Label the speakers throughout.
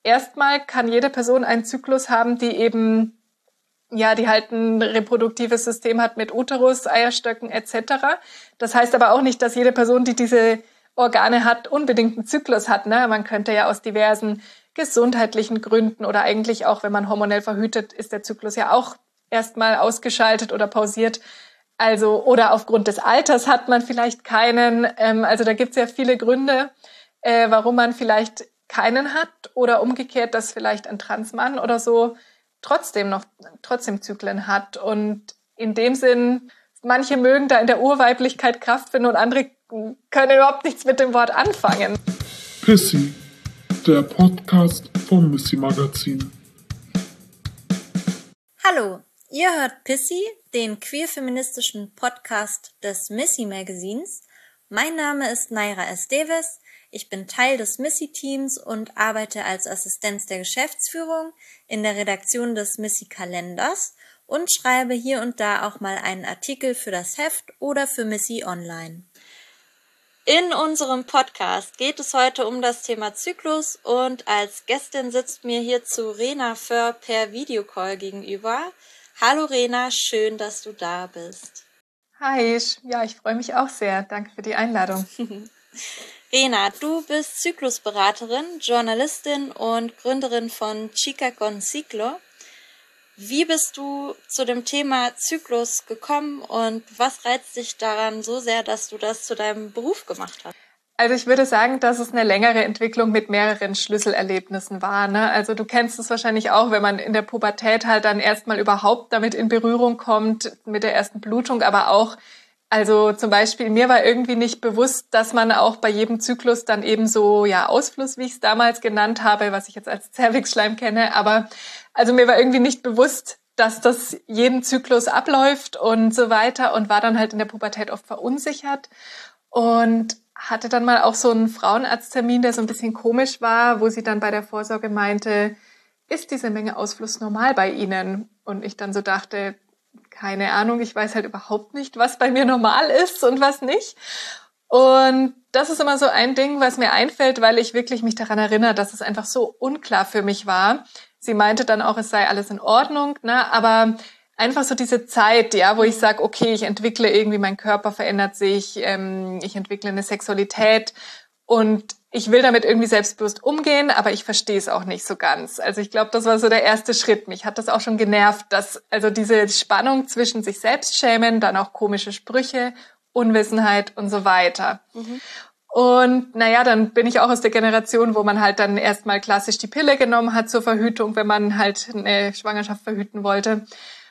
Speaker 1: erstmal kann jede Person einen Zyklus haben, die eben, ja, die halt ein reproduktives System hat mit Uterus, Eierstöcken etc. Das heißt aber auch nicht, dass jede Person, die diese Organe hat, unbedingt einen Zyklus hat. Ne? Man könnte ja aus diversen gesundheitlichen Gründen oder eigentlich auch, wenn man hormonell verhütet, ist der Zyklus ja auch erstmal ausgeschaltet oder pausiert. Also, oder aufgrund des Alters hat man vielleicht keinen. Also da gibt es ja viele Gründe, warum man vielleicht keinen hat oder umgekehrt, dass vielleicht ein Transmann oder so trotzdem Zyklen hat. Und in dem Sinn, manche mögen da in der Urweiblichkeit Kraft finden und andere können überhaupt nichts mit dem Wort anfangen.
Speaker 2: Pissy, der Podcast vom Missy Magazin.
Speaker 3: Hallo, ihr hört Pissy, den queer-feministischen Podcast des Missy Magazins. Mein Name ist Naira Esteves. Ich bin Teil des Missy-Teams und arbeite als Assistenz der Geschäftsführung in der Redaktion des Missy-Kalenders und schreibe hier und da auch mal einen Artikel für das Heft oder für Missy Online. In unserem Podcast geht es heute um das Thema Zyklus und als Gästin sitzt mir hierzu Rena Föhr per Videocall gegenüber. Hallo Rena, schön, dass du da bist.
Speaker 1: Hi, ja, ich freue mich auch sehr. Danke für die Einladung.
Speaker 3: Rena, du bist Zyklusberaterin, Journalistin und Gründerin von Chica con Ciclo. Wie bist du zu dem Thema Zyklus gekommen und was reizt dich daran so sehr, dass du das zu deinem Beruf gemacht hast?
Speaker 1: Also ich würde sagen, dass es eine längere Entwicklung mit mehreren Schlüsselerlebnissen war. Ne? Also du kennst es wahrscheinlich auch, wenn man in der Pubertät halt dann erstmal überhaupt damit in Berührung kommt, mit der ersten Blutung, aber auch, also zum Beispiel, mir war irgendwie nicht bewusst, dass man auch bei jedem Zyklus dann eben so, ja, Ausfluss, wie ich es damals genannt habe, was ich jetzt als Zervixschleim kenne, aber also mir war irgendwie nicht bewusst, dass das jeden Zyklus abläuft und so weiter und war dann halt in der Pubertät oft verunsichert und hatte dann mal auch so einen Frauenarzttermin, der so ein bisschen komisch war, wo sie dann bei der Vorsorge meinte, ist diese Menge Ausfluss normal bei Ihnen? Und ich dann so dachte, keine Ahnung, ich weiß halt überhaupt nicht, was bei mir normal ist und was nicht. Und das ist immer so ein Ding, was mir einfällt, weil ich wirklich mich daran erinnere, dass es einfach so unklar für mich war. Sie meinte dann auch, es sei alles in Ordnung, ne? Aber einfach so diese Zeit, ja, wo ich sage, okay, ich entwickle irgendwie, mein Körper verändert sich, ich entwickle eine Sexualität und ich will damit irgendwie selbstbewusst umgehen, aber ich verstehe es auch nicht so ganz. Also ich glaube, das war so der erste Schritt. Mich hat das auch schon genervt, dass also diese Spannung zwischen sich selbst schämen, dann auch komische Sprüche, Unwissenheit und so weiter. Mhm. Und naja, dann bin ich auch aus der Generation, wo man halt dann erstmal klassisch die Pille genommen hat zur Verhütung, wenn man halt eine Schwangerschaft verhüten wollte.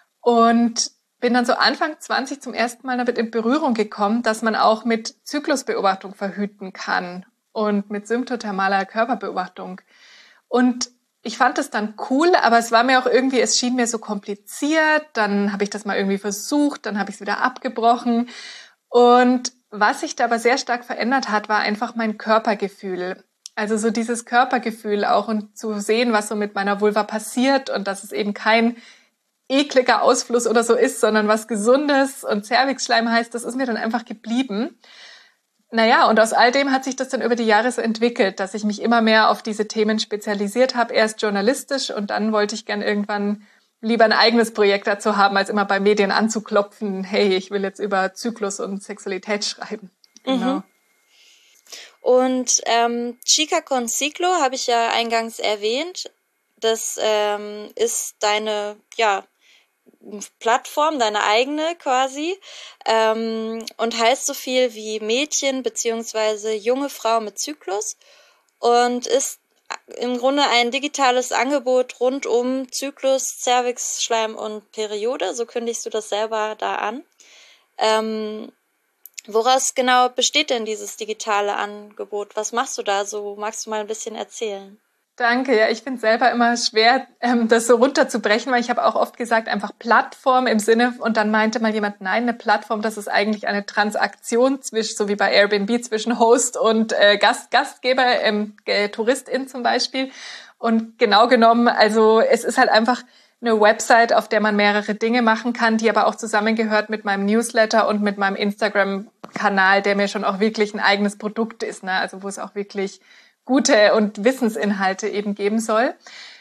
Speaker 1: Und bin dann so Anfang 20 zum ersten Mal damit in Berührung gekommen, dass man auch mit Zyklusbeobachtung verhüten kann und mit symptothermaler Körperbeobachtung. Und ich fand das dann cool, aber es war mir auch irgendwie, es schien mir so kompliziert. Dann habe ich das mal irgendwie versucht, dann habe ich es wieder abgebrochen. Und was sich da aber sehr stark verändert hat, war einfach mein Körpergefühl. Also so dieses Körpergefühl auch und zu sehen, was so mit meiner Vulva passiert und dass es eben kein ekliger Ausfluss oder so ist, sondern was Gesundes und Zervixschleim heißt, das ist mir dann einfach geblieben. Naja, und aus all dem hat sich das dann über die Jahre so entwickelt, dass ich mich immer mehr auf diese Themen spezialisiert habe, erst journalistisch und dann wollte ich gern irgendwann lieber ein eigenes Projekt dazu haben, als immer bei Medien anzuklopfen, hey, ich will jetzt über Zyklus und Sexualität schreiben. Genau.
Speaker 3: Und Chica con Ciclo habe ich ja eingangs erwähnt. Das ist deine, ja, Plattform, deine eigene quasi, und heißt so viel wie Mädchen bzw. junge Frau mit Zyklus und ist im Grunde ein digitales Angebot rund um Zyklus, Zervixschleim und Periode, so kündigst du das selber da an. Woraus genau besteht denn dieses digitale Angebot? Was machst du da so? Magst du mal ein bisschen erzählen?
Speaker 1: Danke, ja, ich finde es selber immer schwer, das so runterzubrechen, weil ich habe auch oft gesagt, einfach Plattform im Sinne, und dann meinte mal jemand, nein, eine Plattform, das ist eigentlich eine Transaktion zwischen, so wie bei Airbnb, zwischen Host und Gastgeber, Touristin zum Beispiel. Und genau genommen, also es ist halt einfach eine Website, auf der man mehrere Dinge machen kann, die aber auch zusammengehört mit meinem Newsletter und mit meinem Instagram-Kanal, der mir schon auch wirklich ein eigenes Produkt ist, ne? Also wo es auch wirklich gute und Wissensinhalte eben geben soll.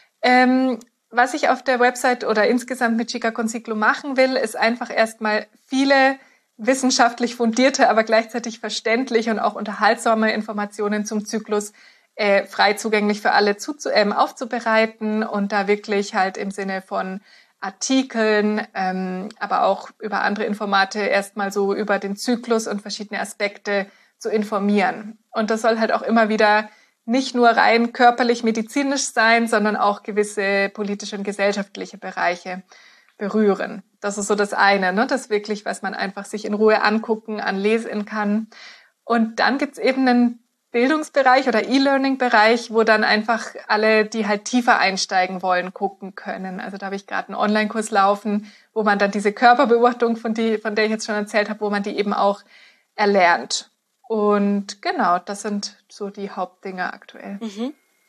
Speaker 1: Was ich auf der Website oder insgesamt mit Chica con Ciclo machen will, ist einfach erstmal viele wissenschaftlich fundierte, aber gleichzeitig verständliche und auch unterhaltsame Informationen zum Zyklus frei zugänglich für alle aufzubereiten und da wirklich halt im Sinne von Artikeln, aber auch über andere Informate erstmal so über den Zyklus und verschiedene Aspekte zu informieren. Und das soll halt auch immer wieder nicht nur rein körperlich-medizinisch sein, sondern auch gewisse politische und gesellschaftliche Bereiche berühren. Das ist so das eine, ne? Das wirklich, was man einfach sich in Ruhe angucken, anlesen kann. Und dann gibt's eben einen Bildungsbereich oder E-Learning-Bereich, wo dann einfach alle, die halt tiefer einsteigen wollen, gucken können. Also da habe ich gerade einen Online-Kurs laufen, wo man dann diese Körperbeobachtung, von der ich jetzt schon erzählt habe, wo man die eben auch erlernt. Und genau, das sind so die Hauptdinge aktuell.
Speaker 3: Mhm.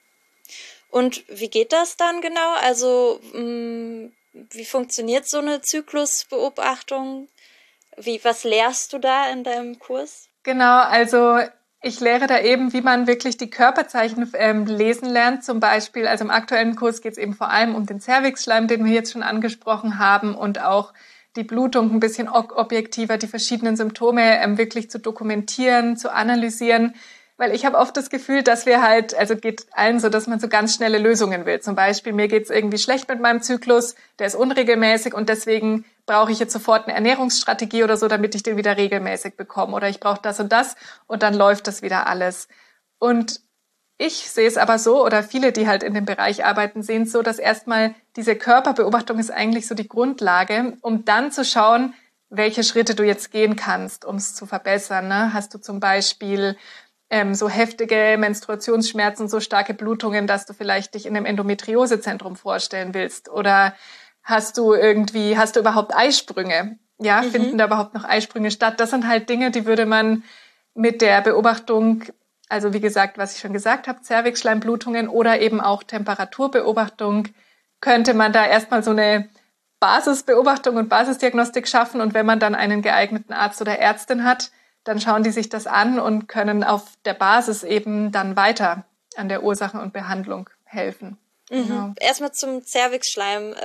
Speaker 3: Und wie geht das dann genau? Also wie funktioniert so eine Zyklusbeobachtung? Was lehrst du da in deinem Kurs?
Speaker 1: Genau, also ich lehre da eben, wie man wirklich die Körperzeichen lesen lernt. Zum Beispiel, also im aktuellen Kurs geht es eben vor allem um den Zervixschleim, den wir jetzt schon angesprochen haben, und auch die Blutung ein bisschen objektiver, die verschiedenen Symptome wirklich zu dokumentieren, zu analysieren. Weil ich habe oft das Gefühl, dass wir halt, also geht allen so, dass man so ganz schnelle Lösungen will. Zum Beispiel, mir geht's irgendwie schlecht mit meinem Zyklus, der ist unregelmäßig und deswegen brauche ich jetzt sofort eine Ernährungsstrategie oder so, damit ich den wieder regelmäßig bekomme. Oder ich brauche das und dann läuft das wieder alles. Und ich sehe es aber so, oder viele, die halt in dem Bereich arbeiten, sehen es so, dass erstmal diese Körperbeobachtung ist eigentlich so die Grundlage, um dann zu schauen, welche Schritte du jetzt gehen kannst, um es zu verbessern. Ne? Hast du zum Beispiel so heftige Menstruationsschmerzen, so starke Blutungen, dass du vielleicht dich in einem Endometriosezentrum vorstellen willst? Oder hast du überhaupt Eisprünge? Ja, finden da überhaupt noch Eisprünge statt? Das sind halt Dinge, die würde man mit der Beobachtung, also wie gesagt, was ich schon gesagt habe, Zervixschleimblutungen oder eben auch Temperaturbeobachtung, könnte man da erstmal so eine Basisbeobachtung und Basisdiagnostik schaffen. Und wenn man dann einen geeigneten Arzt oder Ärztin hat, dann schauen die sich das an und können auf der Basis eben dann weiter an der Ursache und Behandlung helfen.
Speaker 3: Genau. Erstmal zum Zervixschleim.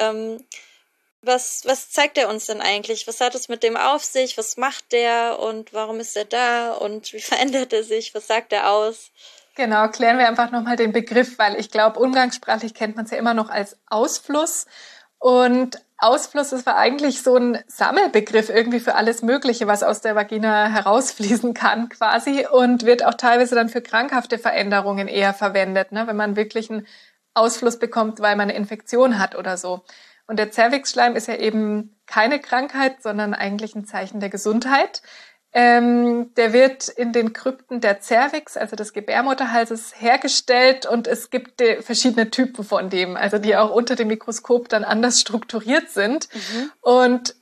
Speaker 3: Was zeigt er uns denn eigentlich? Was hat es mit dem auf sich? Was macht der und warum ist er da und wie verändert er sich? Was sagt er aus?
Speaker 1: Genau, klären wir einfach nochmal den Begriff, weil ich glaube, umgangssprachlich kennt man es ja immer noch als Ausfluss. Und Ausfluss, das war eigentlich so ein Sammelbegriff irgendwie für alles Mögliche, was aus der Vagina herausfließen kann quasi, und wird auch teilweise dann für krankhafte Veränderungen eher verwendet, ne, wenn man wirklich einen Ausfluss bekommt, weil man eine Infektion hat oder so. Und der Zervixschleim ist ja eben keine Krankheit, sondern eigentlich ein Zeichen der Gesundheit. Der wird in den Krypten der Cervix, also des Gebärmutterhalses, hergestellt, und es gibt verschiedene Typen von dem, also die auch unter dem Mikroskop dann anders strukturiert sind. Und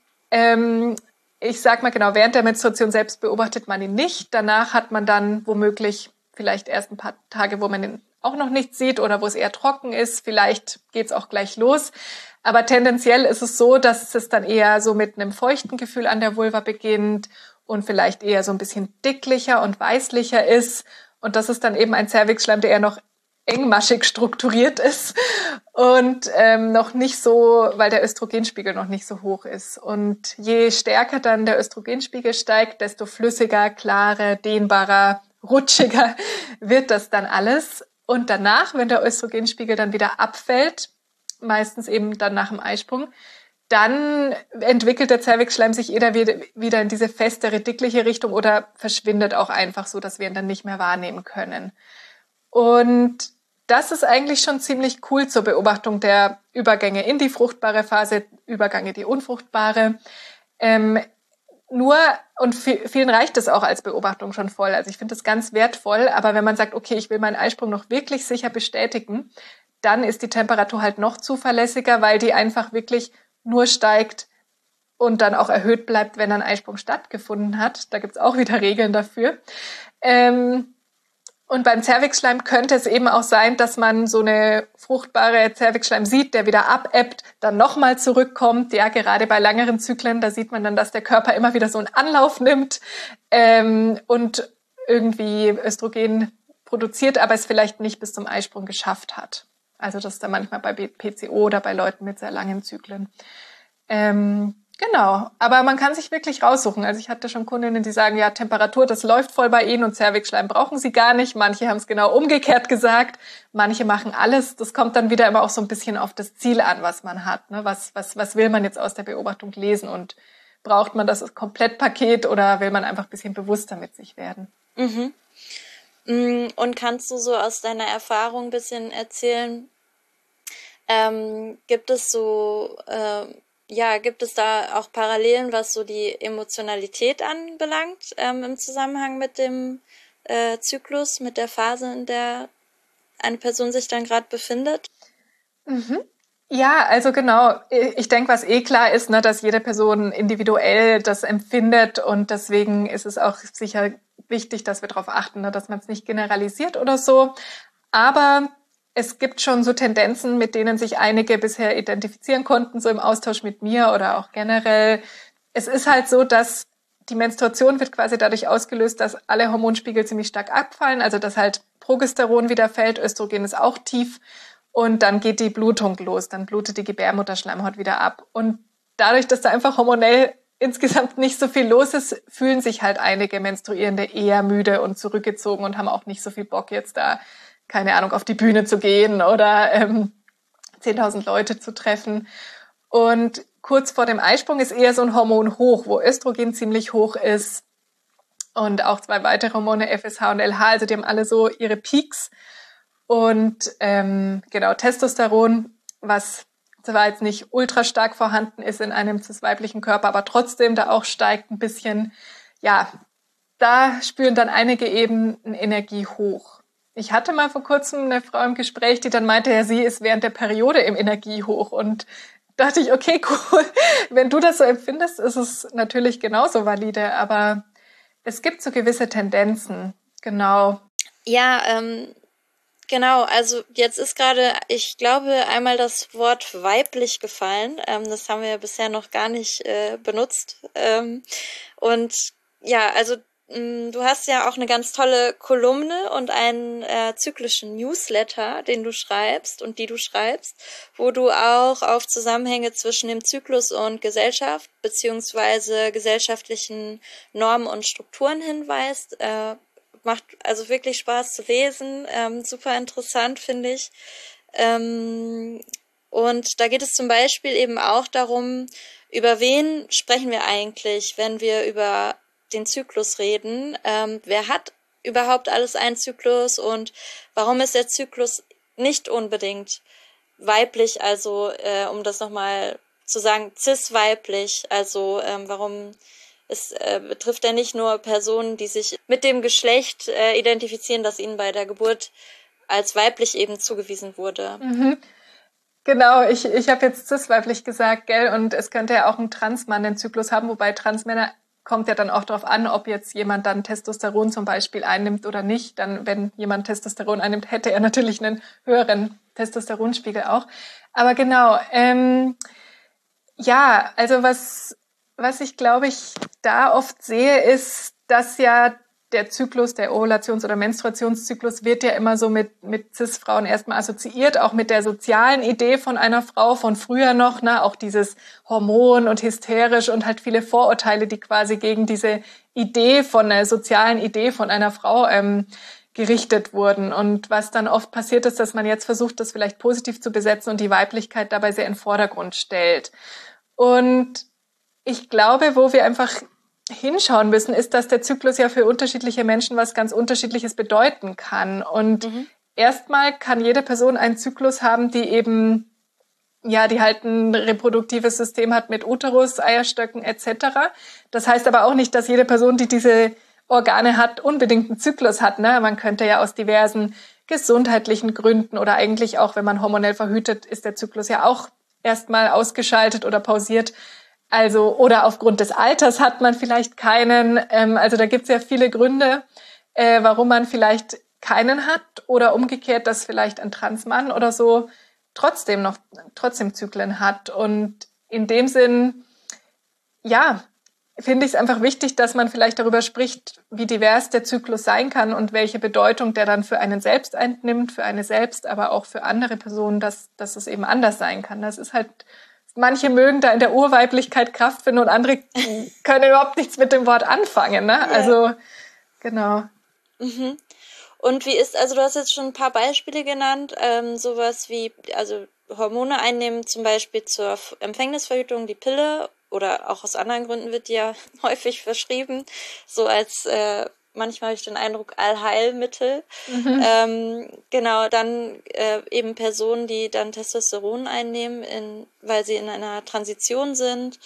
Speaker 1: ich sag mal genau, während der Menstruation selbst beobachtet man ihn nicht. Danach hat man dann womöglich vielleicht erst ein paar Tage, wo man ihn auch noch nicht sieht oder wo es eher trocken ist. Vielleicht geht's auch gleich los. Aber tendenziell ist es so, dass es dann eher so mit einem feuchten Gefühl an der Vulva beginnt und vielleicht eher so ein bisschen dicklicher und weißlicher ist. Und das ist dann eben ein Zervixschleim, der eher noch engmaschig strukturiert ist und noch nicht so, weil der Östrogenspiegel noch nicht so hoch ist. Und je stärker dann der Östrogenspiegel steigt, desto flüssiger, klarer, dehnbarer, rutschiger wird das dann alles. Und danach, wenn der Östrogenspiegel dann wieder abfällt, meistens eben dann nach dem Eisprung, dann entwickelt der Zervixschleim sich eher wieder in diese festere, dickliche Richtung oder verschwindet auch einfach so, dass wir ihn dann nicht mehr wahrnehmen können. Und das ist eigentlich schon ziemlich cool zur Beobachtung der Übergänge in die fruchtbare Phase, Übergänge in die unfruchtbare. Und vielen reicht das auch als Beobachtung schon voll. Also ich finde das ganz wertvoll, aber wenn man sagt, okay, ich will meinen Eisprung noch wirklich sicher bestätigen, dann ist die Temperatur halt noch zuverlässiger, weil die einfach wirklich nur steigt und dann auch erhöht bleibt, wenn ein Eisprung stattgefunden hat. Da gibt's auch wieder Regeln dafür. Und beim Zervixschleim könnte es eben auch sein, dass man so eine fruchtbare Zervixschleim sieht, der wieder abebbt, dann nochmal zurückkommt. Ja, gerade bei langeren Zyklen, da sieht man dann, dass der Körper immer wieder so einen Anlauf nimmt und irgendwie Östrogen produziert, aber es vielleicht nicht bis zum Eisprung geschafft hat. Also das ist dann manchmal bei PCO oder bei Leuten mit sehr langen Zyklen. Genau, aber man kann sich wirklich raussuchen. Also ich hatte schon Kundinnen, die sagen, ja, Temperatur, das läuft voll bei ihnen und Zervixschleim brauchen sie gar nicht. Manche haben es genau umgekehrt gesagt. Manche machen alles. Das kommt dann wieder immer auch so ein bisschen auf das Ziel an, was man hat. Ne? Was will man jetzt aus der Beobachtung lesen und braucht man das Komplettpaket oder will man einfach ein bisschen bewusster mit sich werden?
Speaker 3: Mhm. Und kannst du so aus deiner Erfahrung ein bisschen erzählen, gibt es da auch Parallelen, was so die Emotionalität anbelangt, im Zusammenhang mit dem Zyklus, mit der Phase, in der eine Person sich dann gerade befindet?
Speaker 1: Mhm. Ja, also genau. Ich denke, was klar ist, ne, dass jede Person individuell das empfindet und deswegen ist es auch sicher wichtig, dass wir darauf achten, ne, dass man es nicht generalisiert oder so. Aber es gibt schon so Tendenzen, mit denen sich einige bisher identifizieren konnten, so im Austausch mit mir oder auch generell. Es ist halt so, dass die Menstruation wird quasi dadurch ausgelöst, dass alle Hormonspiegel ziemlich stark abfallen, also dass halt Progesteron wieder fällt, Östrogen ist auch tief. Und dann geht die Blutung los, dann blutet die Gebärmutterschleimhaut wieder ab. Und dadurch, dass da einfach hormonell insgesamt nicht so viel los ist, fühlen sich halt einige Menstruierende eher müde und zurückgezogen und haben auch nicht so viel Bock, jetzt da, keine Ahnung, auf die Bühne zu gehen oder 10.000 Leute zu treffen. Und kurz vor dem Eisprung ist eher so ein Hormon hoch, wo Östrogen ziemlich hoch ist und auch 2 weitere Hormone, FSH und LH, also die haben alle so ihre Peaks. Und genau, Testosteron, was zwar jetzt nicht ultra stark vorhanden ist in einem cis-weiblichen Körper, aber trotzdem da auch steigt ein bisschen, ja, da spüren dann einige eben eine Energie hoch. Ich hatte mal vor kurzem eine Frau im Gespräch, die dann meinte, ja, sie ist während der Periode im Energiehoch und dachte ich, okay, cool, wenn du das so empfindest, ist es natürlich genauso valide, aber es gibt so gewisse Tendenzen, genau.
Speaker 3: Ja, genau, also jetzt ist gerade, ich glaube, einmal das Wort weiblich gefallen. Das haben wir ja bisher noch gar nicht benutzt. Und ja, also du hast ja auch eine ganz tolle Kolumne und einen zyklischen Newsletter, den du schreibst und die du schreibst, wo du auch auf Zusammenhänge zwischen dem Zyklus und Gesellschaft beziehungsweise gesellschaftlichen Normen und Strukturen hinweist. Macht also wirklich Spaß zu lesen, super interessant, finde ich. Und da geht es zum Beispiel eben auch darum, über wen sprechen wir eigentlich, wenn wir über den Zyklus reden. Wer hat überhaupt alles einen Zyklus und warum ist der Zyklus nicht unbedingt weiblich, also um das nochmal zu sagen, cis-weiblich, also warum es betrifft ja nicht nur Personen, die sich mit dem Geschlecht identifizieren, das ihnen bei der Geburt als weiblich eben zugewiesen wurde.
Speaker 1: Mhm. Genau, ich habe jetzt cis-weiblich gesagt, gell, und es könnte ja auch ein Transmann den Zyklus haben, wobei Transmänner kommt ja dann auch darauf an, ob jetzt jemand dann Testosteron zum Beispiel einnimmt oder nicht. Dann, wenn jemand Testosteron einnimmt, hätte er natürlich einen höheren Testosteronspiegel auch. Aber genau, ja, also was ich, glaube ich, da oft sehe, ist, dass ja der Zyklus, der Ovulations- oder Menstruationszyklus wird ja immer so mit Cis-Frauen erstmal assoziiert, auch mit der sozialen Idee von einer Frau von früher noch, ne, auch dieses Hormon und hysterisch und halt viele Vorurteile, die quasi gegen diese Idee von der sozialen Idee von einer Frau gerichtet wurden. Und was dann oft passiert ist, dass man jetzt versucht, das vielleicht positiv zu besetzen und die Weiblichkeit dabei sehr in den Vordergrund stellt. Und ich glaube, wo wir einfach hinschauen müssen, ist, dass der Zyklus ja für unterschiedliche Menschen was ganz Unterschiedliches bedeuten kann. Und erstmal kann jede Person einen Zyklus haben, die eben, ja, die halt ein reproduktives System hat mit Uterus, Eierstöcken etc. Das heißt aber auch nicht, dass jede Person, die diese Organe hat, unbedingt einen Zyklus hat. Ne? Man könnte ja aus diversen gesundheitlichen Gründen oder eigentlich auch, wenn man hormonell verhütet, ist der Zyklus ja auch erstmal ausgeschaltet oder pausiert. Also, oder aufgrund des Alters hat man vielleicht keinen. Also da gibt es ja viele Gründe, warum man vielleicht keinen hat oder umgekehrt, dass vielleicht ein Transmann oder so trotzdem Zyklen hat. Und in dem Sinn, ja, finde ich es einfach wichtig, dass man vielleicht darüber spricht, wie divers der Zyklus sein kann und welche Bedeutung der dann für einen selbst einnimmt, für eine selbst, aber auch für andere Personen, dass es eben anders sein kann. Das ist halt, manche mögen da in der Urweiblichkeit Kraft finden und andere können überhaupt nichts mit dem Wort anfangen, ne? Ja. Also, genau.
Speaker 3: Mhm. Und wie ist, also du hast jetzt schon ein paar Beispiele genannt, sowas wie, also Hormone einnehmen, zum Beispiel zur Empfängnisverhütung, die Pille, oder auch aus anderen Gründen wird die ja häufig verschrieben, so als, manchmal habe ich den Eindruck, Allheilmittel. Genau, dann eben Personen, die dann Testosteron einnehmen, weil sie in einer Transition sind.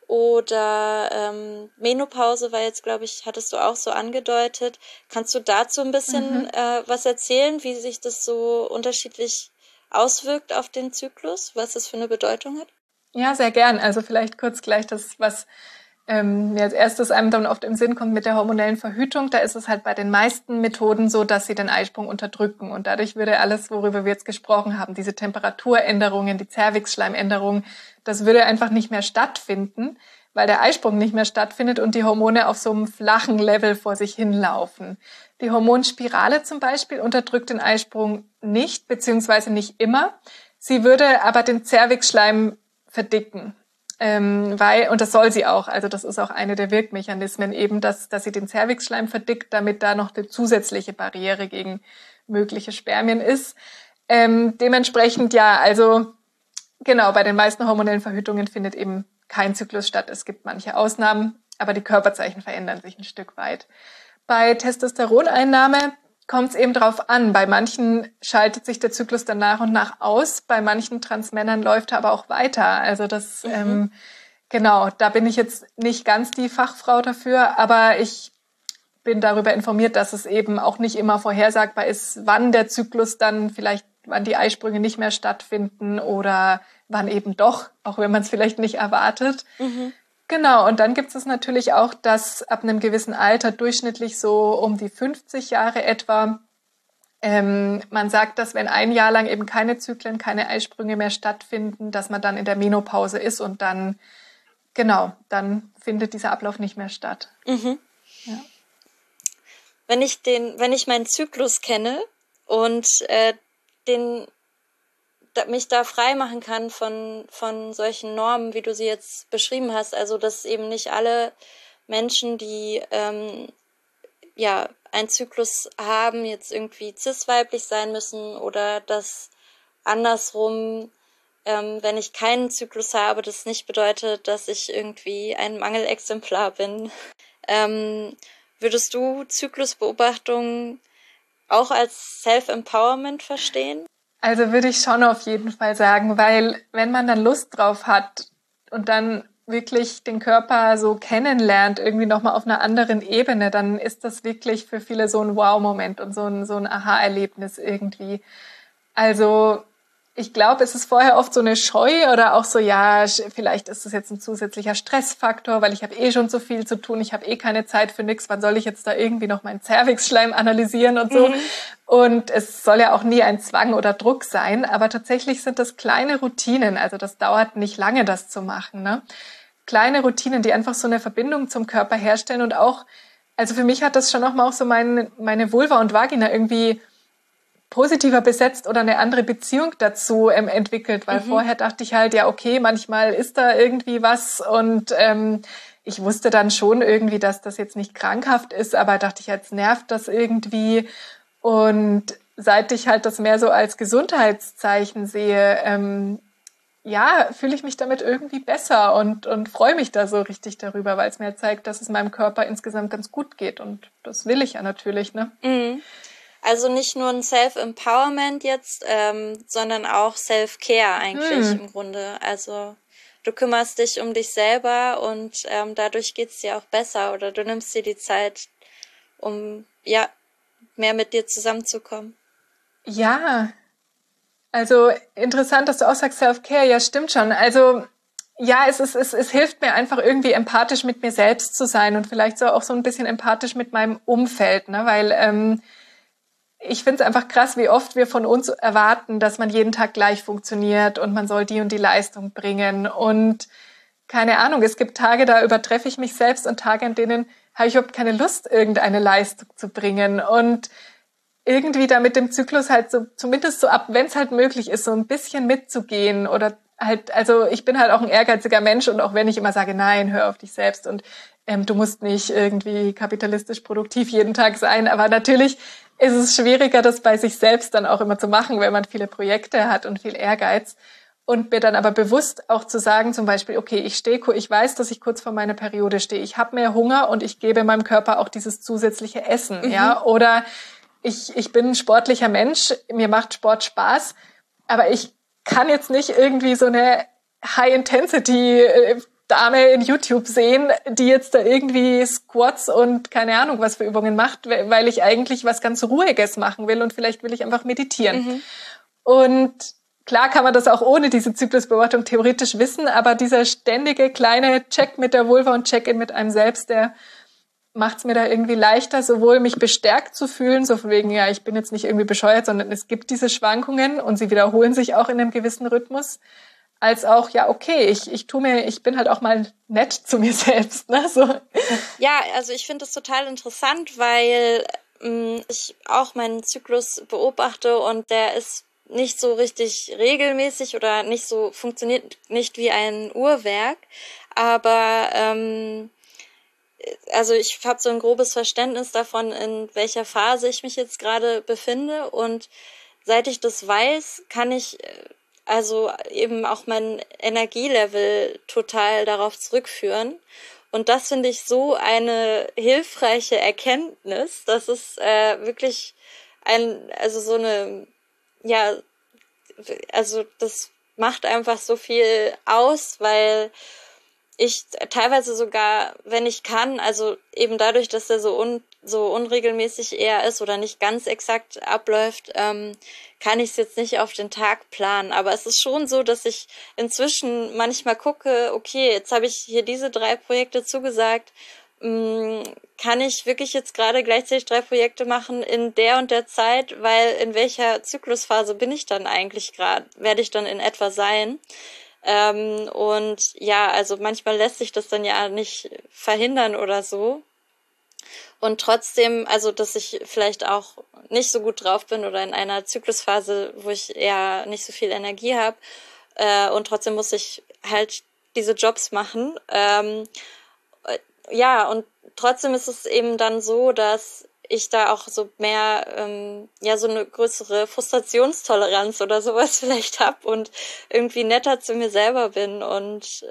Speaker 3: Oder Menopause war jetzt, glaube ich, hattest du auch so angedeutet. Kannst du dazu ein bisschen was erzählen, wie sich das so unterschiedlich auswirkt auf den Zyklus, was das für eine Bedeutung hat?
Speaker 1: Ja, sehr gern. Also vielleicht kurz gleich das, was mir als erstes einem dann oft im Sinn kommt mit der hormonellen Verhütung. Da ist es halt bei den meisten Methoden so, dass sie den Eisprung unterdrücken. Und dadurch würde alles, worüber wir jetzt gesprochen haben, diese Temperaturänderungen, die Zervixschleimänderungen, das würde einfach nicht mehr stattfinden, weil der Eisprung nicht mehr stattfindet und die Hormone auf so einem flachen Level vor sich hinlaufen. Die Hormonspirale zum Beispiel unterdrückt den Eisprung nicht, beziehungsweise nicht immer. Sie würde aber den Zervixschleim verdicken. Und das soll sie auch, also das ist auch eine der Wirkmechanismen eben, dass sie den Zervixschleim verdickt, damit da noch eine zusätzliche Barriere gegen mögliche Spermien ist. Dementsprechend ja, also genau, bei den meisten hormonellen Verhütungen findet eben kein Zyklus statt. Es gibt manche Ausnahmen, aber die Körperzeichen verändern sich ein Stück weit. Bei Testosteroneinnahme kommt es eben drauf an. Bei manchen schaltet sich der Zyklus dann nach und nach aus. Bei manchen Transmännern läuft er aber auch weiter. Also das, genau, da bin ich jetzt nicht ganz die Fachfrau dafür, aber ich bin darüber informiert, dass es eben auch nicht immer vorhersagbar ist, wann der Zyklus dann vielleicht, wann die Eisprünge nicht mehr stattfinden oder wann eben doch, auch wenn man es vielleicht nicht erwartet. Genau, und dann gibt es natürlich auch, dass ab einem gewissen Alter, durchschnittlich so um die 50 Jahre etwa, man sagt, dass wenn ein Jahr lang eben keine Zyklen, keine Eisprünge mehr stattfinden, dass man dann in der Menopause ist und dann, genau, dann findet dieser Ablauf nicht mehr statt. Ja.
Speaker 3: Wenn ich meinen Zyklus kenne und mich da frei machen kann von solchen Normen, wie du sie jetzt beschrieben hast, also dass eben nicht alle Menschen, die einen Zyklus haben, jetzt irgendwie cis-weiblich sein müssen oder dass andersrum, wenn ich keinen Zyklus habe, das nicht bedeutet, dass ich irgendwie ein Mangelexemplar bin. Würdest du Zyklusbeobachtung auch als Self-Empowerment verstehen?
Speaker 1: Also würde ich schon auf jeden Fall sagen, weil wenn man dann Lust drauf hat und dann wirklich den Körper so kennenlernt, irgendwie nochmal auf einer anderen Ebene, dann ist das wirklich für viele so ein Wow-Moment und so ein Aha-Erlebnis irgendwie. Also ich glaube, es ist vorher oft so eine Scheu oder auch so, ja, vielleicht ist das jetzt ein zusätzlicher Stressfaktor, weil ich habe schon so viel zu tun, ich habe keine Zeit für nichts, wann soll ich jetzt da irgendwie noch meinen Zervixschleim analysieren und so. Und es soll ja auch nie ein Zwang oder Druck sein, aber tatsächlich sind das kleine Routinen, also das dauert nicht lange, das zu machen, ne? Kleine Routinen, die einfach so eine Verbindung zum Körper herstellen und auch, also für mich hat das schon nochmal auch so meine Vulva und Vagina irgendwie positiver besetzt oder eine andere Beziehung dazu entwickelt, weil vorher dachte ich halt, ja okay, manchmal ist da irgendwie was und ich wusste dann schon irgendwie, dass das jetzt nicht krankhaft ist, aber dachte ich, jetzt nervt das irgendwie und seit ich halt das mehr so als Gesundheitszeichen sehe, fühle ich mich damit irgendwie besser und freue mich da so richtig darüber, weil es mir zeigt, dass es meinem Körper insgesamt ganz gut geht und das will ich ja natürlich, ne?
Speaker 3: Also nicht nur ein Self-Empowerment jetzt, sondern auch Self-Care eigentlich im Grunde. Also du kümmerst dich um dich selber und dadurch geht's dir auch besser oder du nimmst dir die Zeit, um mehr mit dir zusammenzukommen.
Speaker 1: Ja, also interessant, dass du auch sagst Self-Care. Ja, stimmt schon. Also ja, es hilft mir einfach irgendwie empathisch mit mir selbst zu sein und vielleicht so auch so ein bisschen empathisch mit meinem Umfeld, ne? Weil ich finde es einfach krass, wie oft wir von uns erwarten, dass man jeden Tag gleich funktioniert und man soll die und die Leistung bringen. Und keine Ahnung, es gibt Tage, da übertreffe ich mich selbst und Tage, an denen habe ich überhaupt keine Lust, irgendeine Leistung zu bringen. Und irgendwie da mit dem Zyklus halt so, zumindest so ab, wenn es halt möglich ist, so ein bisschen mitzugehen oder halt, also ich bin halt auch ein ehrgeiziger Mensch und auch wenn ich immer sage, nein, hör auf dich selbst und du musst nicht irgendwie kapitalistisch produktiv jeden Tag sein, aber natürlich ist es schwieriger, das bei sich selbst dann auch immer zu machen, wenn man viele Projekte hat und viel Ehrgeiz. Und mir dann aber bewusst auch zu sagen, zum Beispiel, okay, ich weiß, dass ich kurz vor meiner Periode stehe. Ich habe mehr Hunger und ich gebe meinem Körper auch dieses zusätzliche Essen, ja. Oder ich bin ein sportlicher Mensch, mir macht Sport Spaß, aber ich kann jetzt nicht irgendwie so eine High-Intensity-Dame in YouTube sehen, die jetzt da irgendwie Squats und keine Ahnung was für Übungen macht, weil ich eigentlich was ganz Ruhiges machen will und vielleicht will ich einfach meditieren. Und klar kann man das auch ohne diese Zyklusbeobachtung theoretisch wissen, aber dieser ständige kleine Check mit der Vulva und Check-in mit einem selbst, der macht es mir da irgendwie leichter, sowohl mich bestärkt zu fühlen, so von wegen, ja, ich bin jetzt nicht irgendwie bescheuert, sondern es gibt diese Schwankungen und sie wiederholen sich auch in einem gewissen Rhythmus, als auch, ja, okay, ich bin halt auch mal nett zu mir selbst, ne, so.
Speaker 3: Ja, also ich finde das total interessant, weil ich auch meinen Zyklus beobachte und der ist nicht so richtig regelmäßig oder nicht so, funktioniert nicht wie ein Uhrwerk, aber also ich habe so ein grobes Verständnis davon, in welcher Phase ich mich jetzt gerade befinde und seit ich das weiß, kann ich also eben auch mein Energielevel total darauf zurückführen. Und das finde ich so eine hilfreiche Erkenntnis, dass es wirklich also so eine, ja, also das macht einfach so viel aus, weil ich teilweise sogar, wenn ich kann, also eben dadurch, dass er so unregelmäßig eher ist oder nicht ganz exakt abläuft, kann ich es jetzt nicht auf den Tag planen. Aber es ist schon so, dass ich inzwischen manchmal gucke, okay, jetzt habe ich hier diese 3 Projekte zugesagt, kann ich wirklich jetzt gerade gleichzeitig 3 Projekte machen in der und der Zeit, weil in welcher Zyklusphase bin ich dann eigentlich gerade, werde ich dann in etwa sein? Und ja, also manchmal lässt sich das dann ja nicht verhindern oder so. Und trotzdem, also dass ich vielleicht auch nicht so gut drauf bin oder in einer Zyklusphase, wo ich eher nicht so viel Energie habe, und trotzdem muss ich halt diese Jobs machen. Ja, und trotzdem ist es eben dann so, dass ich da auch so mehr, ja, so eine größere Frustrationstoleranz oder sowas vielleicht hab und irgendwie netter zu mir selber bin und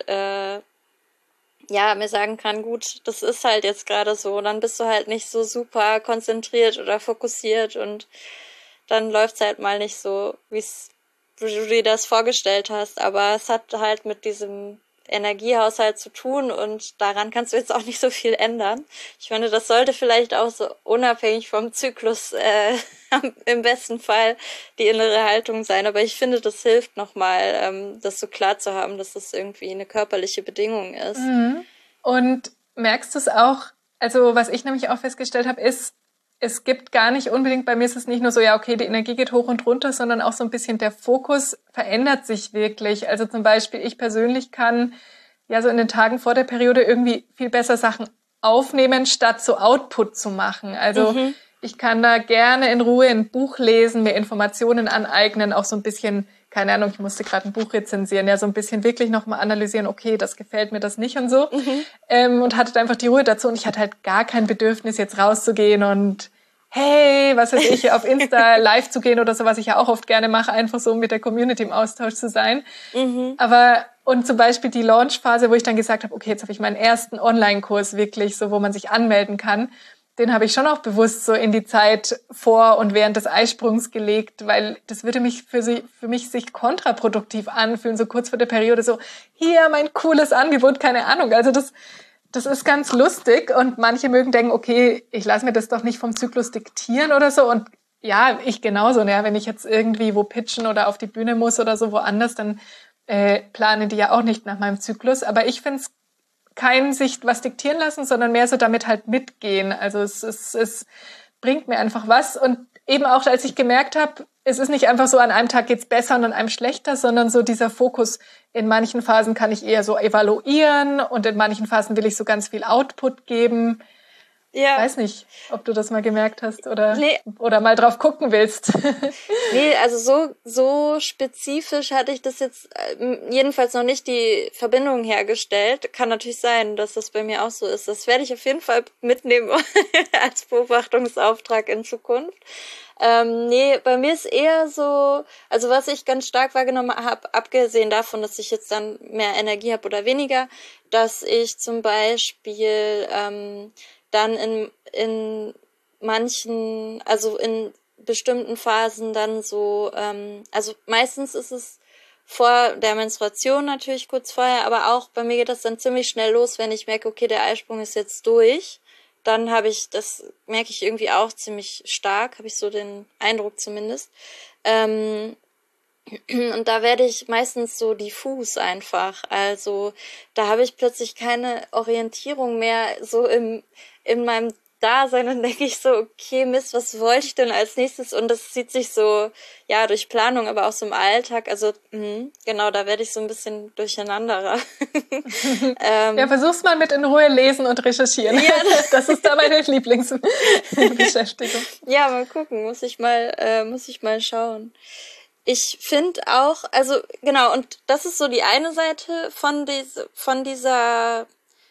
Speaker 3: ja, mir sagen kann, gut, das ist halt jetzt gerade so. Und dann bist du halt nicht so super konzentriert oder fokussiert und dann läuft's halt mal nicht so, wie du dir das vorgestellt hast. Aber es hat halt mit diesem Energiehaushalt zu tun und daran kannst du jetzt auch nicht so viel ändern. Ich meine, das sollte vielleicht auch so unabhängig vom Zyklus im besten Fall die innere Haltung sein. Aber ich finde, das hilft nochmal, das so klar zu haben, dass das irgendwie eine körperliche Bedingung ist.
Speaker 1: Und merkst du es auch, also was ich nämlich auch festgestellt habe, ist, es gibt gar nicht unbedingt, bei mir ist es nicht nur so, ja, okay, die Energie geht hoch und runter, sondern auch so ein bisschen der Fokus verändert sich wirklich. Also zum Beispiel, ich persönlich kann ja so in den Tagen vor der Periode irgendwie viel besser Sachen aufnehmen, statt so Output zu machen. Also ich kann da gerne in Ruhe ein Buch lesen, mir Informationen aneignen, auch so ein bisschen, keine Ahnung, ich musste gerade ein Buch rezensieren, ja, so ein bisschen wirklich nochmal analysieren, okay, das gefällt mir, das nicht und so. Und hatte einfach die Ruhe dazu und ich hatte halt gar kein Bedürfnis, jetzt rauszugehen und hey, was weiß ich, auf Insta live zu gehen oder so, was ich ja auch oft gerne mache, einfach so mit der Community im Austausch zu sein. Aber, und zum Beispiel die Launchphase, wo ich dann gesagt habe, okay, jetzt habe ich meinen ersten Online-Kurs wirklich, so wo man sich anmelden kann, den habe ich schon auch bewusst so in die Zeit vor und während des Eisprungs gelegt, weil das würde mich für mich sich kontraproduktiv anfühlen, so kurz vor der Periode, so, hier, mein cooles Angebot, keine Ahnung. Also das ist ganz lustig und manche mögen denken, okay, ich lasse mir das doch nicht vom Zyklus diktieren oder so und ja, ich genauso, ne? Wenn ich jetzt irgendwie wo pitchen oder auf die Bühne muss oder so woanders, dann plane die ja auch nicht nach meinem Zyklus, aber ich finde es kein sich was diktieren lassen, sondern mehr so damit halt mitgehen. Also es bringt mir einfach was. Und eben auch, als ich gemerkt habe, es ist nicht einfach so, an einem Tag geht's besser und an einem schlechter, sondern so dieser Fokus, in manchen Phasen kann ich eher so evaluieren und in manchen Phasen will ich so ganz viel Output geben. Ja. Ich weiß nicht, ob du das mal gemerkt hast oder mal drauf gucken willst.
Speaker 3: Nee, also so spezifisch hatte ich das jetzt jedenfalls noch nicht die Verbindung hergestellt. Kann natürlich sein, dass das bei mir auch so ist. Das werde ich auf jeden Fall mitnehmen als Beobachtungsauftrag in Zukunft. Nee, bei mir ist eher so, also was ich ganz stark wahrgenommen habe, abgesehen davon, dass ich jetzt dann mehr Energie habe oder weniger, dass ich zum Beispiel dann in manchen, also in bestimmten Phasen dann so, also meistens ist es vor der Menstruation natürlich kurz vorher, aber auch bei mir geht das dann ziemlich schnell los, wenn ich merke, okay, der Eisprung ist jetzt durch, dann habe ich, das merke ich irgendwie auch ziemlich stark, habe ich so den Eindruck zumindest. Und da werde ich meistens so diffus einfach. Also da habe ich plötzlich keine Orientierung mehr so in meinem Dasein und denke ich so, okay, Mist, was wollte ich denn als nächstes? Und das zieht sich so, ja, durch Planung, aber auch so im Alltag. Also genau, da werde ich so ein bisschen durcheinanderer.
Speaker 1: Ja, versuch's mal mit in Ruhe lesen und recherchieren. Ja, das ist da meine Lieblingsbeschäftigung.
Speaker 3: Ja, mal gucken, muss ich mal schauen. Ich finde auch, also genau, und das ist so die eine Seite von dieser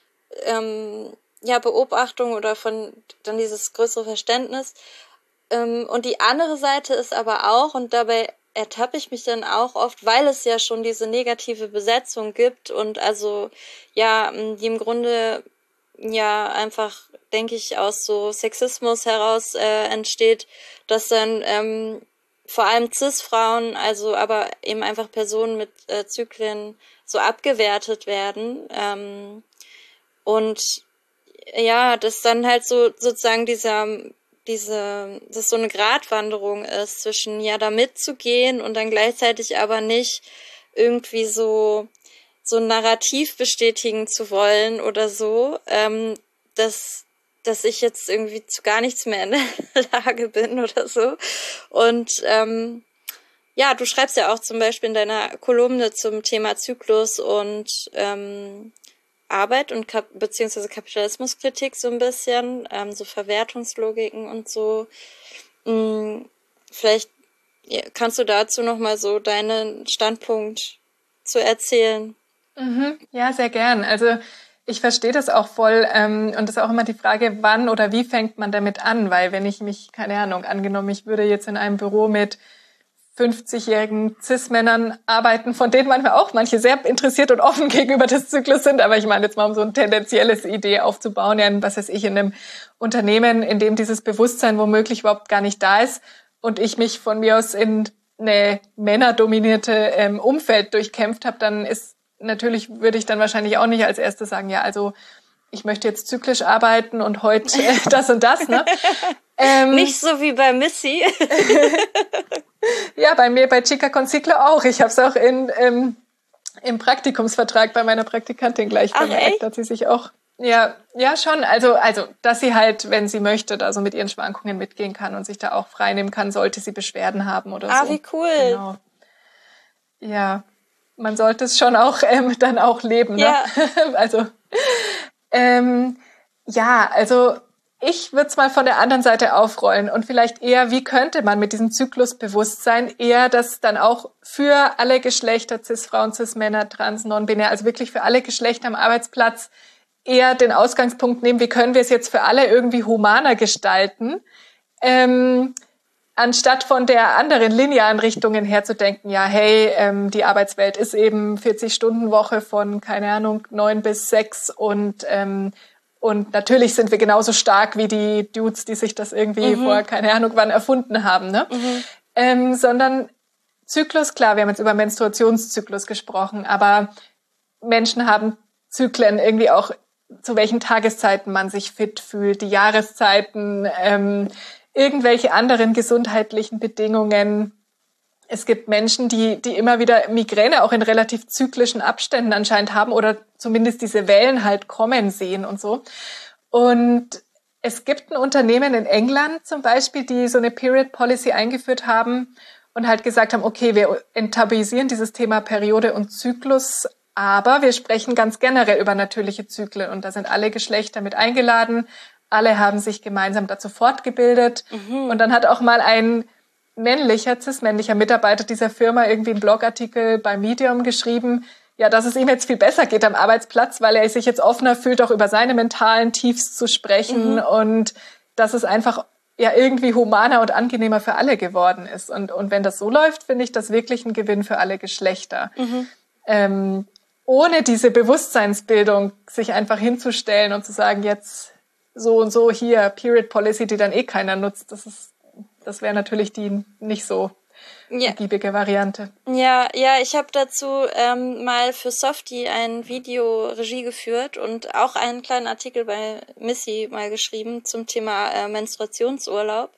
Speaker 3: Beobachtung oder von dann dieses größere Verständnis. Und die andere Seite ist aber auch, und dabei ertappe ich mich dann auch oft, weil es ja schon diese negative Besetzung gibt und also ja, die im Grunde ja einfach, denke ich, aus so Sexismus heraus entsteht, dass dann vor allem Cis-Frauen, also aber eben einfach Personen mit Zyklen so abgewertet werden. Und ja, dass dann halt so sozusagen dass so eine Gratwanderung ist zwischen ja da mitzugehen und dann gleichzeitig aber nicht irgendwie so ein Narrativ bestätigen zu wollen oder so, dass ich jetzt irgendwie zu gar nichts mehr in der Lage bin oder so. Und ja, du schreibst ja auch zum Beispiel in deiner Kolumne zum Thema Zyklus und Arbeit und beziehungsweise Kapitalismuskritik so ein bisschen, so Verwertungslogiken und so. Vielleicht kannst du dazu nochmal so deinen Standpunkt zu erzählen.
Speaker 1: Ja, sehr gern. Also ich verstehe das auch voll und das ist auch immer die Frage, wann oder wie fängt man damit an, weil wenn ich mich, keine Ahnung, angenommen, ich würde jetzt in einem Büro mit 50-jährigen Cis-Männern arbeiten, von denen manche sehr interessiert und offen gegenüber des Zyklus sind. Aber ich meine jetzt mal, um so ein tendenzielles Idee aufzubauen, ja, was weiß ich, in einem Unternehmen, in dem dieses Bewusstsein womöglich überhaupt gar nicht da ist und ich mich von mir aus in eine männerdominierte Umfeld durchkämpft habe, dann würde ich dann wahrscheinlich auch nicht als erstes sagen, ja, also ich möchte jetzt zyklisch arbeiten und heute das und das, ne?
Speaker 3: Nicht so wie bei Missy.
Speaker 1: Ja, bei mir, bei Chica Conciclo auch. Ich habe es auch im Praktikumsvertrag bei meiner Praktikantin gleich bemerkt, dass sie sich auch, ja schon, also, dass sie halt, wenn sie möchte, da so mit ihren Schwankungen mitgehen kann und sich da auch frei nehmen kann, sollte sie Beschwerden haben oder so.
Speaker 3: Wie cool.
Speaker 1: Genau. Ja, man sollte es schon auch dann auch leben, ne?
Speaker 3: Ja.
Speaker 1: Also, ich würde es mal von der anderen Seite aufrollen und vielleicht eher, wie könnte man mit diesem Zyklusbewusstsein eher das dann auch für alle Geschlechter, Cis-Frauen, Cis-Männer, Trans, Non-Binär, also wirklich für alle Geschlechter am Arbeitsplatz eher den Ausgangspunkt nehmen, wie können wir es jetzt für alle irgendwie humaner gestalten, anstatt von der anderen linearen Richtungen her zu denken, ja, hey, die Arbeitswelt ist eben 40-Stunden-Woche von, keine Ahnung, 9 bis 6 und natürlich sind wir genauso stark wie die Dudes, die sich das irgendwie vor keine Ahnung wann erfunden haben, ne? Sondern Zyklus, klar, wir haben jetzt über Menstruationszyklus gesprochen, aber Menschen haben Zyklen irgendwie auch, zu welchen Tageszeiten man sich fit fühlt, die Jahreszeiten, irgendwelche anderen gesundheitlichen Bedingungen. Es gibt Menschen, die immer wieder Migräne auch in relativ zyklischen Abständen anscheinend haben oder zumindest diese Wellen halt kommen sehen und so. Und es gibt ein Unternehmen in England zum Beispiel, die so eine Period Policy eingeführt haben. und halt gesagt haben, okay, wir enttabuisieren dieses Thema Periode und Zyklus, aber wir sprechen ganz generell über natürliche Zyklen und da sind alle Geschlechter mit eingeladen, alle haben sich gemeinsam dazu fortgebildet und dann hat auch mal ein cis-männlicher Mitarbeiter dieser Firma irgendwie einen Blogartikel bei Medium geschrieben, ja, dass es ihm jetzt viel besser geht am Arbeitsplatz, weil er sich jetzt offener fühlt, auch über seine mentalen Tiefs zu sprechen und dass es einfach ja irgendwie humaner und angenehmer für alle geworden ist. Und wenn das so läuft, finde ich das wirklich ein Gewinn für alle Geschlechter. Ohne diese Bewusstseinsbildung sich einfach hinzustellen und zu sagen, jetzt so und so hier, Period Policy, die dann eh keiner nutzt, das wäre natürlich die nicht so ergiebige Variante.
Speaker 3: Ja, ich habe dazu mal für Softie ein Video Regie geführt und auch einen kleinen Artikel bei Missy mal geschrieben zum Thema Menstruationsurlaub,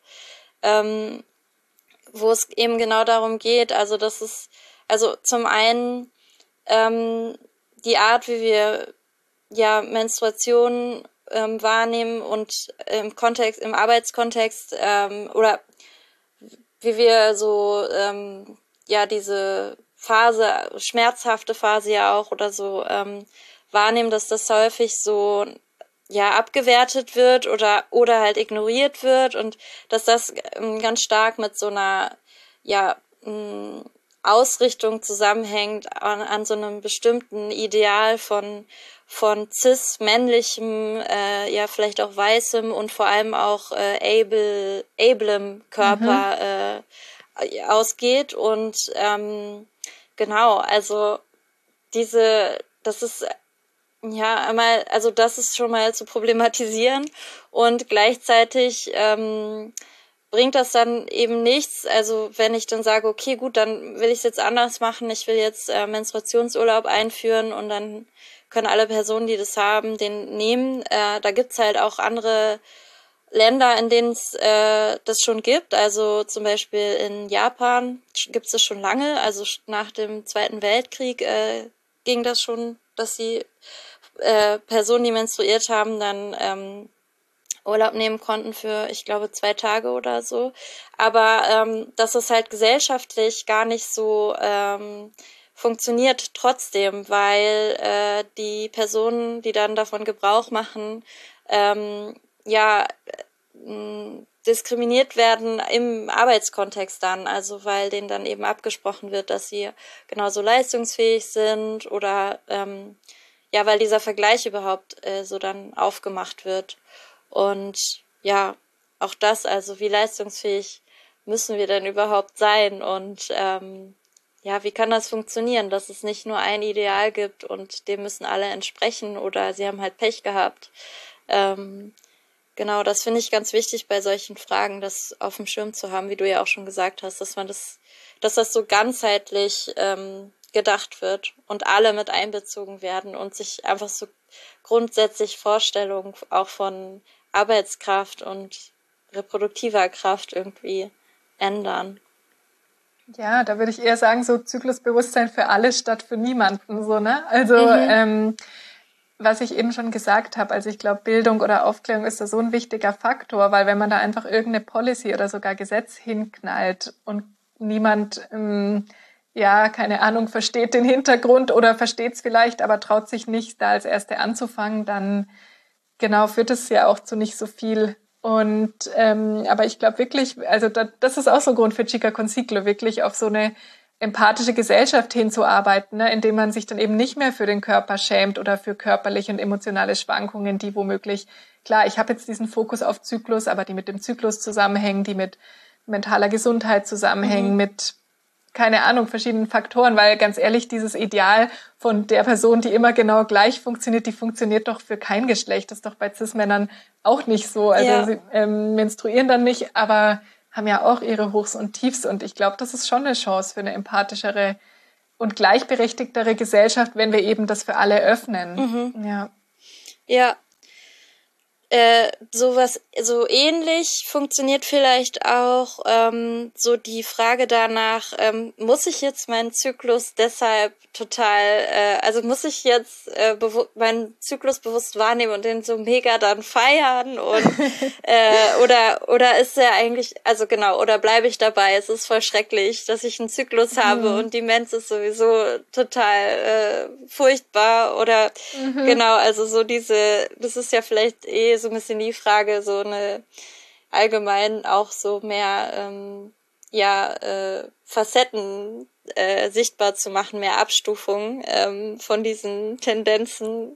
Speaker 3: wo es eben genau darum geht, also zum einen die Art, wie wir Menstruation wahrnehmen und im Arbeitskontext oder wie wir so diese Phase, schmerzhafte Phase ja auch oder so wahrnehmen, dass das häufig so abgewertet wird oder halt ignoriert wird und dass das ganz stark mit so einer Ausrichtung zusammenhängt an so einem bestimmten Ideal von cis-männlichem, vielleicht auch weißem und vor allem auch ablem Körper ausgeht. Und genau, also das ist das ist schon mal zu problematisieren und gleichzeitig bringt das dann eben nichts. Also wenn ich dann sage, okay, gut, dann will ich es jetzt anders machen, ich will jetzt Menstruationsurlaub einführen und dann können alle Personen, die das haben, den nehmen. Da gibt's halt auch andere Länder, in denen es das schon gibt. Also zum Beispiel in Japan gibt's das schon lange. Also nach dem Zweiten Weltkrieg ging das schon, dass die Personen, die menstruiert haben, dann Urlaub nehmen konnten für, ich glaube, 2 Tage oder so. Aber dass es halt gesellschaftlich gar nicht so funktioniert trotzdem, weil die Personen, die dann davon Gebrauch machen, diskriminiert werden im Arbeitskontext dann, also weil denen dann eben abgesprochen wird, dass sie genauso leistungsfähig sind oder weil dieser Vergleich überhaupt so dann aufgemacht wird. Und ja, auch das, also wie leistungsfähig müssen wir denn überhaupt sein und wie kann das funktionieren, dass es nicht nur ein Ideal gibt und dem müssen alle entsprechen oder sie haben halt Pech gehabt. Genau, das finde ich ganz wichtig bei solchen Fragen, das auf dem Schirm zu haben, wie du ja auch schon gesagt hast, dass das so ganzheitlich gedacht wird und alle mit einbezogen werden und sich einfach so grundsätzlich Vorstellungen auch von Arbeitskraft und reproduktiver Kraft irgendwie ändern.
Speaker 1: Ja, da würde ich eher sagen, so Zyklusbewusstsein für alle statt für niemanden, so, ne? Also, was ich eben schon gesagt habe, also ich glaube, Bildung oder Aufklärung ist da so ein wichtiger Faktor, weil wenn man da einfach irgendeine Policy oder sogar Gesetz hinknallt und niemand, keine Ahnung, versteht den Hintergrund oder versteht es vielleicht, aber traut sich nicht, da als Erste anzufangen, dann genau führt es ja auch zu nicht so viel. Und aber ich glaube wirklich, also das ist auch so ein Grund für Chica con Ciclo, wirklich auf so eine empathische Gesellschaft hinzuarbeiten, ne, indem man sich dann eben nicht mehr für den Körper schämt oder für körperliche und emotionale Schwankungen, die womöglich, klar, ich habe jetzt diesen Fokus auf Zyklus, aber die mit dem Zyklus zusammenhängen, die mit mentaler Gesundheit zusammenhängen, mit, keine Ahnung, verschiedenen Faktoren, weil ganz ehrlich, dieses Ideal von der Person, die immer genau gleich funktioniert, die funktioniert doch für kein Geschlecht. Das ist doch bei Cis-Männern auch nicht so. Also sie menstruieren dann nicht, aber haben ja auch ihre Hochs und Tiefs. Und ich glaube, das ist schon eine Chance für eine empathischere und gleichberechtigtere Gesellschaft, wenn wir eben das für alle öffnen.
Speaker 3: Ja. sowas, so ähnlich funktioniert vielleicht auch so die Frage danach, muss ich jetzt meinen Zyklus deshalb also muss ich jetzt meinen Zyklus bewusst wahrnehmen und den so mega dann feiern und oder ist er eigentlich, also genau, oder bleibe ich dabei, es ist voll schrecklich, dass ich einen Zyklus habe und die Mens ist sowieso total furchtbar oder genau, also so das ist ja vielleicht so ein bisschen die Frage, so eine allgemein auch so mehr Facetten sichtbar zu machen, mehr Abstufungen von diesen Tendenzen.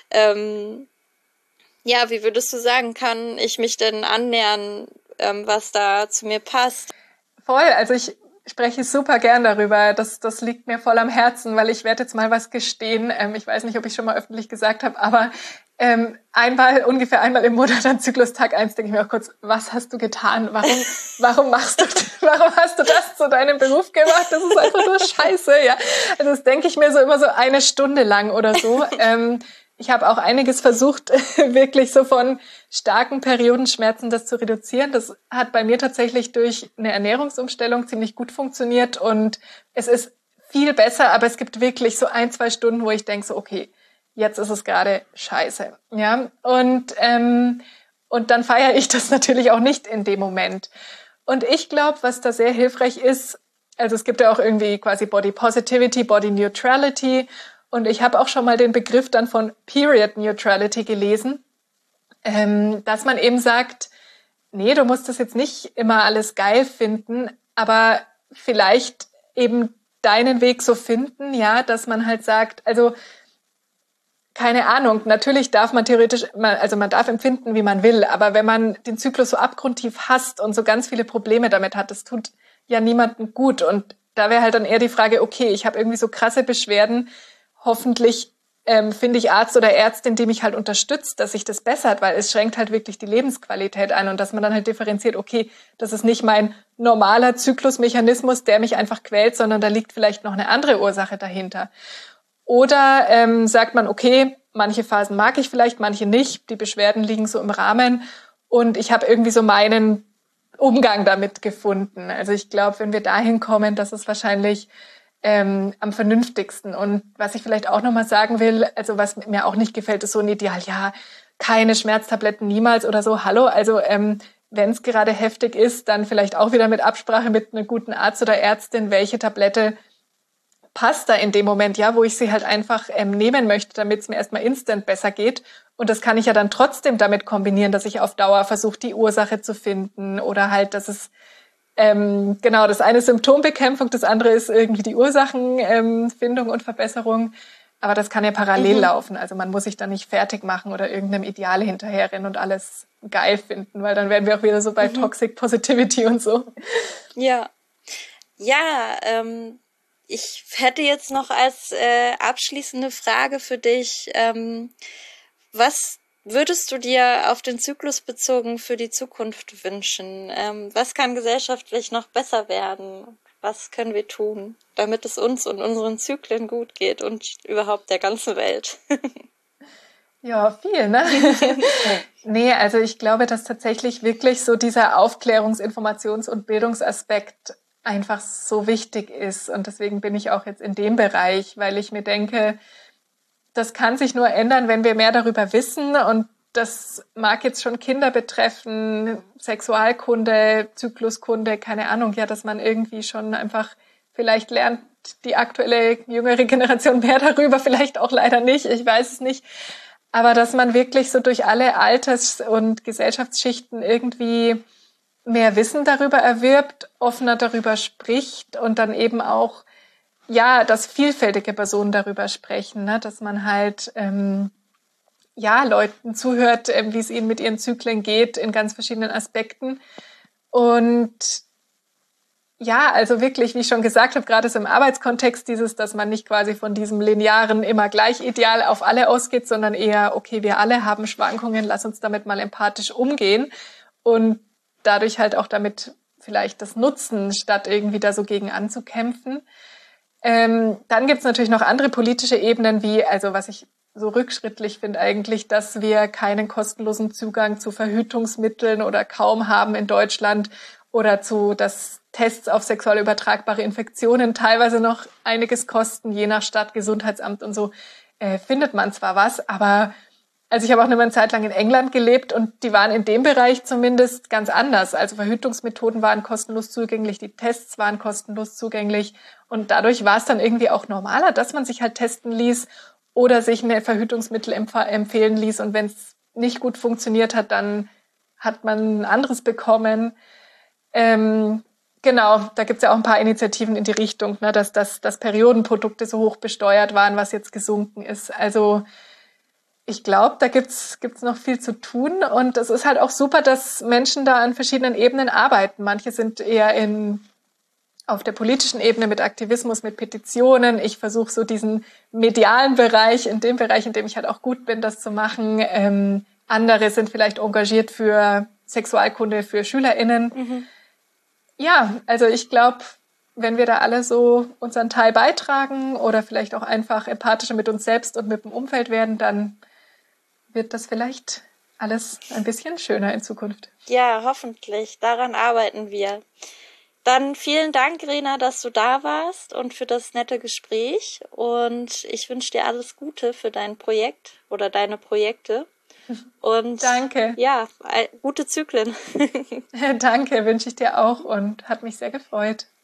Speaker 3: Wie würdest du sagen, kann ich mich denn annähern, was da zu mir passt?
Speaker 1: Voll, also ich spreche super gern darüber. Das liegt mir voll am Herzen, weil ich werde jetzt mal was gestehen. Ich weiß nicht, ob ich schon mal öffentlich gesagt habe, aber ungefähr einmal im Monat an Zyklustag 1 denke ich mir auch kurz, was hast du getan? Warum hast du das zu deinem Beruf gemacht? Das ist einfach nur Scheiße, ja. Also das denke ich mir so immer so eine Stunde lang oder so. Ich habe auch einiges versucht, wirklich so von starken Periodenschmerzen das zu reduzieren. Das hat bei mir tatsächlich durch eine Ernährungsumstellung ziemlich gut funktioniert und es ist viel besser, aber es gibt wirklich so 1-2 Stunden, wo ich denke so, okay, jetzt ist es gerade scheiße. Ja, und dann feiere ich das natürlich auch nicht in dem Moment. Und ich glaube, was da sehr hilfreich ist, also es gibt ja auch irgendwie quasi Body Positivity, Body Neutrality. Und ich habe auch schon mal den Begriff dann von Period Neutrality gelesen, dass man eben sagt, nee, du musst das jetzt nicht immer alles geil finden, aber vielleicht eben deinen Weg so finden, ja, dass man halt sagt, also keine Ahnung, natürlich darf man man darf empfinden, wie man will, aber wenn man den Zyklus so abgrundtief hasst und so ganz viele Probleme damit hat, das tut ja niemandem gut. Und da wäre halt dann eher die Frage, okay, ich habe irgendwie so krasse Beschwerden, hoffentlich finde ich Arzt oder Ärztin, die mich halt unterstützt, dass sich das bessert, weil es schränkt halt wirklich die Lebensqualität ein und dass man dann halt differenziert, okay, das ist nicht mein normaler Zyklusmechanismus, der mich einfach quält, sondern da liegt vielleicht noch eine andere Ursache dahinter. Oder sagt man, okay, manche Phasen mag ich vielleicht, manche nicht, die Beschwerden liegen so im Rahmen und ich habe irgendwie so meinen Umgang damit gefunden. Also ich glaube, wenn wir dahin kommen, das ist wahrscheinlich am vernünftigsten. Und was ich vielleicht auch nochmal sagen will, also was mir auch nicht gefällt, ist so ein Ideal, ja, keine Schmerztabletten niemals oder so. Hallo, also wenn es gerade heftig ist, dann vielleicht auch wieder mit Absprache mit einem guten Arzt oder Ärztin, welche Tablette passt da in dem Moment, ja, wo ich sie halt einfach nehmen möchte, damit es mir erstmal instant besser geht. Und das kann ich ja dann trotzdem damit kombinieren, dass ich auf Dauer versuche, die Ursache zu finden oder halt, dass es genau, das eine ist Symptombekämpfung, das andere ist irgendwie die Ursachenfindung und Verbesserung. Aber das kann ja parallel laufen. Also man muss sich da nicht fertig machen oder irgendeinem Ideal hinterherrennen und alles geil finden, weil dann wären wir auch wieder so bei Toxic Positivity und so.
Speaker 3: Ja. Ja, ich hätte jetzt noch als abschließende Frage für dich, was würdest du dir auf den Zyklus bezogen für die Zukunft wünschen? Was kann gesellschaftlich noch besser werden? Was können wir tun, damit es uns und unseren Zyklen gut geht und überhaupt der ganzen Welt?
Speaker 1: Ja, viel, ne? Nee, also ich glaube, dass tatsächlich wirklich so dieser Aufklärungs-, Informations- und Bildungsaspekt einfach so wichtig ist. Und deswegen bin ich auch jetzt in dem Bereich, weil ich mir denke, das kann sich nur ändern, wenn wir mehr darüber wissen. Und das mag jetzt schon Kinder betreffen, Sexualkunde, Zykluskunde, keine Ahnung, ja, dass man irgendwie schon einfach vielleicht lernt, die aktuelle jüngere Generation mehr darüber, vielleicht auch leider nicht, ich weiß es nicht. Aber dass man wirklich so durch alle Alters- und Gesellschaftsschichten irgendwie mehr Wissen darüber erwirbt, offener darüber spricht und dann eben auch, ja, dass vielfältige Personen darüber sprechen, ne? Dass man halt Leuten zuhört, wie es ihnen mit ihren Zyklen geht in ganz verschiedenen Aspekten. Und ja, also wirklich, wie ich schon gesagt habe, gerade so im Arbeitskontext dass man nicht quasi von diesem linearen immer gleich Ideal auf alle ausgeht, sondern eher, okay, wir alle haben Schwankungen, lass uns damit mal empathisch umgehen und dadurch halt auch damit vielleicht das nutzen, statt irgendwie da so gegen anzukämpfen. Dann gibt's natürlich noch andere politische Ebenen, wie, also was ich so rückschrittlich finde eigentlich, dass wir keinen kostenlosen Zugang zu Verhütungsmitteln oder kaum haben in Deutschland oder dass Tests auf sexuell übertragbare Infektionen teilweise noch einiges kosten, je nach Stadt, Gesundheitsamt und so, findet man zwar was, aber also ich habe auch eine Zeit lang in England gelebt und die waren in dem Bereich zumindest ganz anders. Also Verhütungsmethoden waren kostenlos zugänglich, die Tests waren kostenlos zugänglich und dadurch war es dann irgendwie auch normaler, dass man sich halt testen ließ oder sich ein Verhütungsmittel empfehlen ließ und wenn es nicht gut funktioniert hat, dann hat man ein anderes bekommen. Genau, da gibt's ja auch ein paar Initiativen in die Richtung, ne, dass Periodenprodukte so hoch besteuert waren, was jetzt gesunken ist. Also ich glaube, da gibt's noch viel zu tun und es ist halt auch super, dass Menschen da an verschiedenen Ebenen arbeiten. Manche sind eher auf der politischen Ebene mit Aktivismus, mit Petitionen. Ich versuche so diesen medialen Bereich, in dem ich halt auch gut bin, das zu machen. Andere sind vielleicht engagiert für Sexualkunde für SchülerInnen. Mhm. Ja, also ich glaube, wenn wir da alle so unseren Teil beitragen oder vielleicht auch einfach empathischer mit uns selbst und mit dem Umfeld werden, dann wird das vielleicht alles ein bisschen schöner in Zukunft.
Speaker 3: Ja, hoffentlich. Daran arbeiten wir. Dann vielen Dank, Rena, dass du da warst und für das nette Gespräch. Und ich wünsche dir alles Gute für dein Projekt oder deine Projekte. Und
Speaker 1: danke.
Speaker 3: Ja, gute Zyklen.
Speaker 1: Danke, wünsche ich dir auch und hat mich sehr gefreut.